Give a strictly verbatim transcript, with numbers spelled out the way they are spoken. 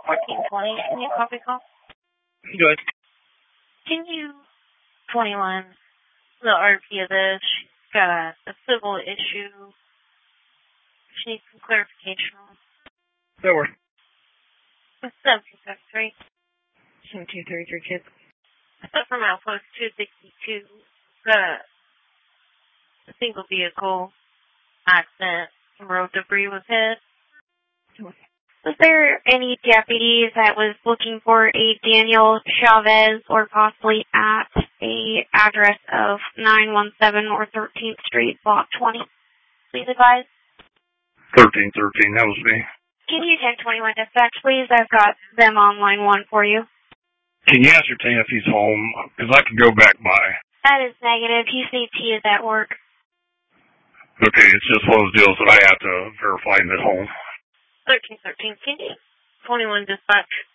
fourteen twenty, can you copy call? Good. Can you, twenty-one, the R P of this, she's got a, a civil issue. She needs some clarification on. That works. seventeen thirty-three. seventeen thirty-three, kids. Except for Milepost two sixty-two, got a single vehicle accident. Some road debris was hit. Was there any deputies that was looking for a Daniel Chavez or possibly at a address of nine one seven North thirteenth Street, Block twenty? Please advise. thirteen thirteen, that was me. Can you take twenty-one dispatch, please? I've got them on line one for you. Can you ascertain if he's home? Because I can go back by. That is negative. He states he is at work. Okay, it's just one of those deals that I have to verify him at home. thirteen thirteen, can you, twenty-one dispatch,